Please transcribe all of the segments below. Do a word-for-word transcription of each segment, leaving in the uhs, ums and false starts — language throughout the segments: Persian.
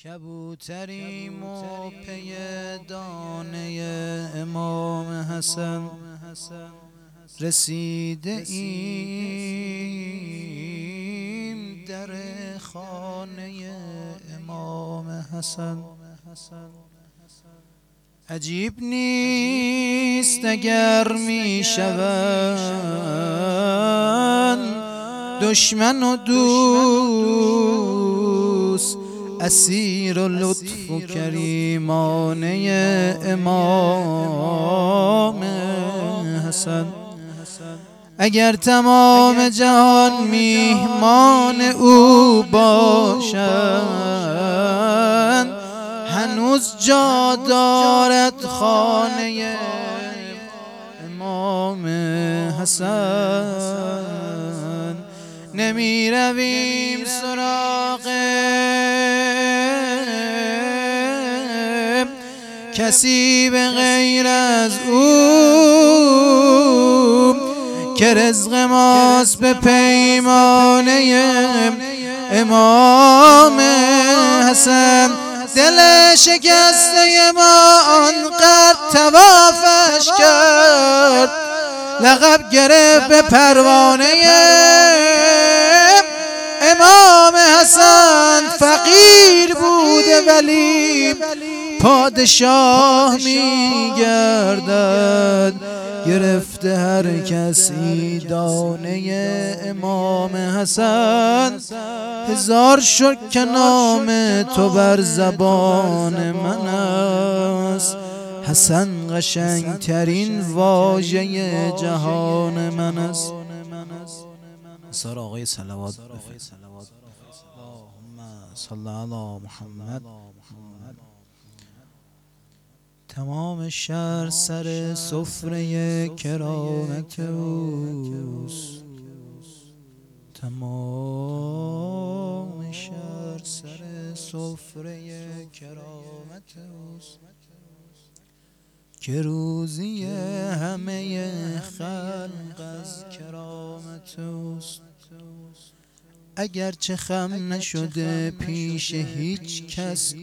کبوتریم و پی دانه امام حسن رسیده ایم در خانه امام حسن. عجیب نیست اگر می شوند دشمن و دوست اسیر و لطف و کریمانه امام حسن. اگر تمام جهان میهمان او باشند هنوز جا دارد خانه امام حسن. نمی رویم سراغ کسی به غیر از او که رزق ماست به پیمانه امام حسن. دل شکسته ما آنقدر توافش کرد لقب گرفت به پروانه امام حسن. فقیر بوده ولی پادشاه میگردد گرفته هر کسی دانه امام حسن. هزار شکر که نام تو بر زبان من است حسن قشنگ ترین واژه جهان من است. سر آقای صلوات بفرست. اللهم صل علی محمد. تمام شهر سر سفره کرامت اوست. تمام شهر سر سفره کرامت اوست که روزی همه خلق از کرامت اوست. اگرچه خم نشده پیش هیچ کس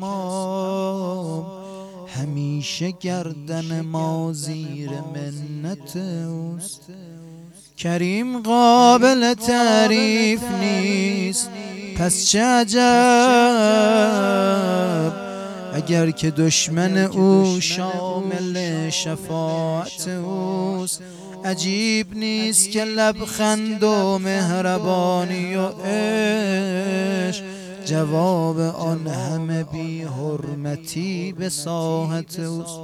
اما همیشه گردن ما زیر منت اوست. کریم قابل تعریف نیست پس چه عجب اگر که دشمن او شامل شفاعت اوست. عجیب نیست که لبخند و مهربانی و عشق جواب آن همه بی حرمتی به ساحت اوست.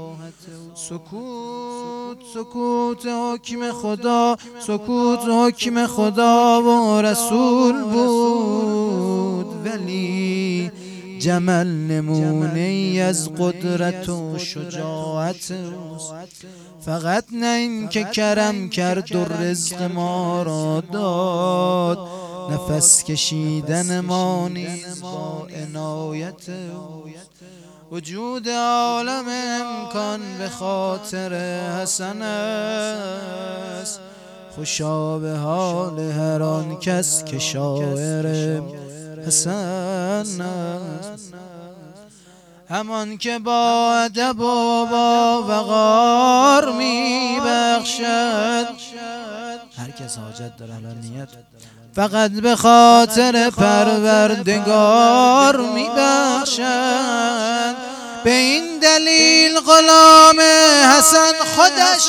سکوت سکوت حکم خدا سکوت حکم خدا و رسول بود ولی جمل نمونه ای از قدرت و شجاعت اوست. فقط نه این که کرم کرد و رزق ما را داد نفس کشیدن ما نیز با عنایت اوست. وجود عالم امکان به خاطر حسن است. خوشا به حال هر آن کس که شاعر حسن است. همان که با ادب و با وقار می بخشد هر کس حاجت داره الان نیت فقط به خاطر پروردگار می بخشد. به این دلیل غلام حسن خودش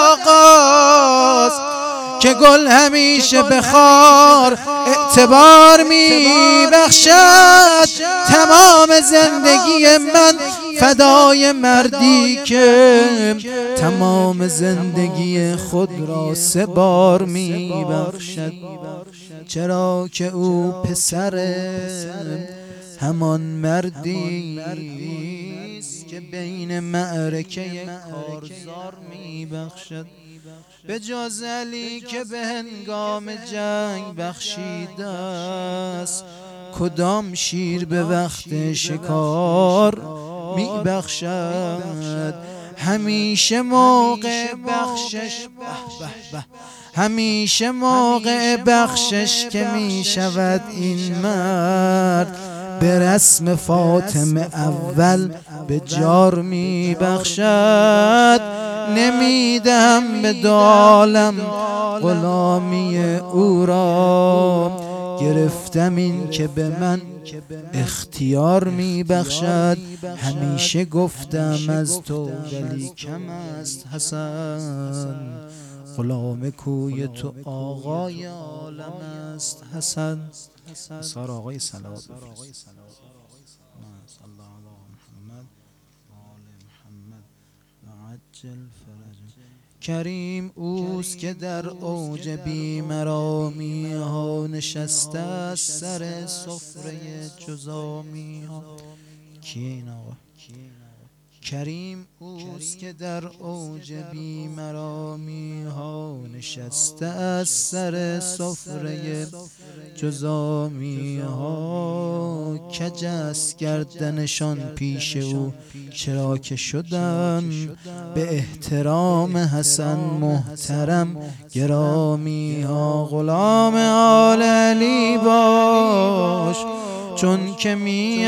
آقاست که گل همیشه به خار اعتبار می بخشد. تمام زندگی من فدای مردی که تمام زندگی خود را سه بار می بخشد. چرا که او پسر همان مردی است که بین معرکه کارزار می بخشد. به جز علی که به هنگام جنگ بخشیده است کدام شیر به وقت شکار می بخشد. همیشه موقع بخشش همیشه موقع بخشش که می شود این مرد به رسم فاطمه اول به جار می بخشد، نمیدم به دو عالم غلامی او را. گرفتم این که به من اختیار می بخشد، همیشه گفتم از تو ولی کم است حسن. غلام کوی تو آقای عالم است حسن. سار آقای صلوات صلی الله علی محمد و آل محمد و عجل فرج. کریم اوست که در اوج بیمرامی ها نشسته است سر سفره جزامی ها. کیه این آقا؟ کریم اوست که در اوج بیمرامی ها نشسته است سر سفره جزامی ها. کج است گردنشان پیش او چرا که شدن به احترام حسن محترم گرامی ها. غلام آل علی باش چون که می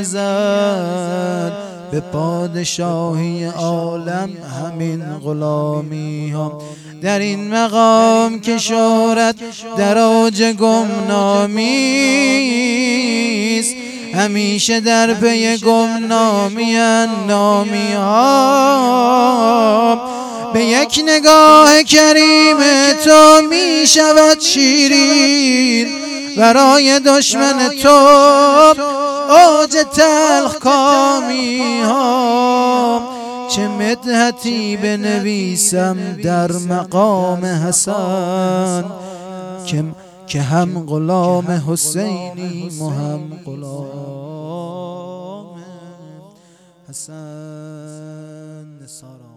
ارزد به پادشاهی عالم همین غلامی ها. در این مقام که شهرت در اوج گمنامی است، همیشه در پی گمنامی نامی ها. به یک نگاه کریم تو می شود شیرین، برای دشمن تو اوج تلخ کامی ها. چه مدحتی بنویسم در مقام حسن، که هم غلام حسینی و هم غلام حسن.